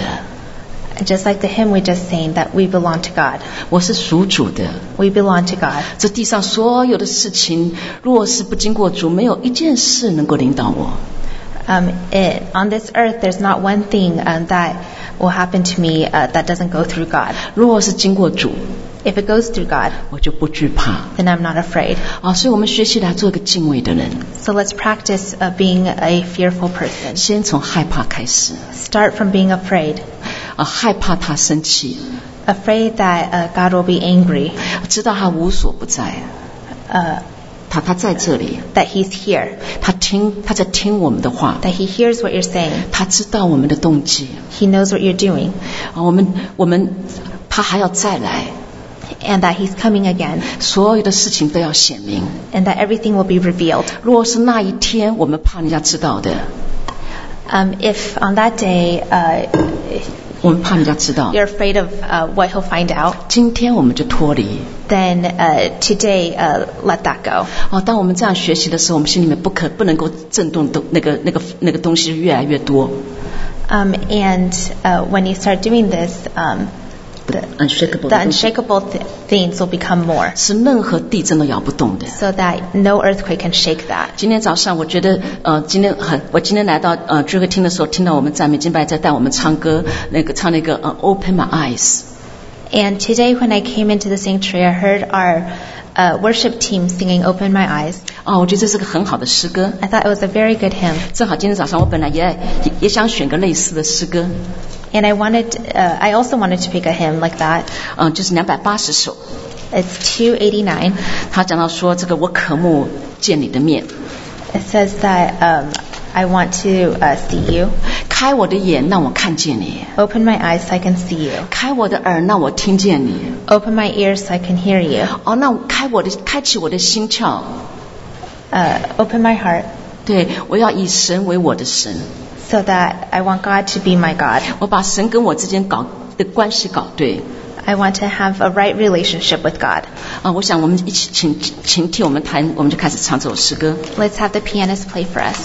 Just like the hymn we just sang, that we belong to God. 我是属主的。 We belong to God. 这地上所有的事情，若是不经过主，没有一件事能够领导我。 Um, it, on this earth, there's not one thing um, that will happen to me uh, that doesn't go through God. 若是经过主， If it goes through God, 我就不惧怕 then I'm not afraid. 啊！所以我们学习来做一个敬畏的人， So let's practice uh, being a fearful person. 先从害怕开始 Start from being afraid. 啊，害怕他生气， Afraid that uh, God will be angry. 知道他无所不在， Uh, 他他在这里， that He's here. 他听他在听我们的话， That He hears what you're saying. 他知道我们的动机 He knows what you're doing. 啊，我们我们他还要再来， And that He's coming again. 所有的事情都要显明。 And that everything will be revealed. 若是那一天我们怕人家知道的， Um, if on that day uh, 我们怕人家知道， you're afraid of uh, what He'll find out, 今天我们就脱离。 then uh, today uh, let that go. 哦，当我们这样学习的时候，我们心里面不可不能够震动的那个那个那个东西越来越多。 Um, and uh, when you start doing this, um, the, unshakable the unshakable th- things will become more, 是任何地震都摇不动的。 so that no earthquake can shake that. 今天早上，我觉得呃，今天很，我今天来到呃聚会厅的时候，听到我们赞美敬拜在带我们唱歌，那个唱那个呃 Open My Eyes。 And today when I came into the sanctuary, I heard our uh, worship team singing Open My Eyes. 哦，我觉得这是个很好的诗歌。 I thought it was a very good hymn. 正好今天早上我本来也也也想选个类似的诗歌， And I wanted, uh, I also wanted to pick a hymn like that. 嗯、就是两百八十首。 It's two eighty-nine. 他讲到说，这个我渴慕见你的面， It says that um, I want to uh, see you. 开我的眼，让我看见你； Open my eyes so I can see you. 开我的耳，让我听见你。 Open my ears so I can hear you. 哦，那开我的，开启我的心窍。 Uh, open my heart 对，我要以神为我的神， so that I want God to be my God. 我把神跟我之间搞的关系搞对。 I want to have a right relationship with God. 啊，我想我们一起请请替我们弹，我们就开始唱这首诗歌。 Let's have the pianist play for us.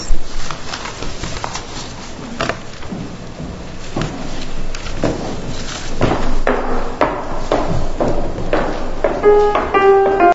Thank you.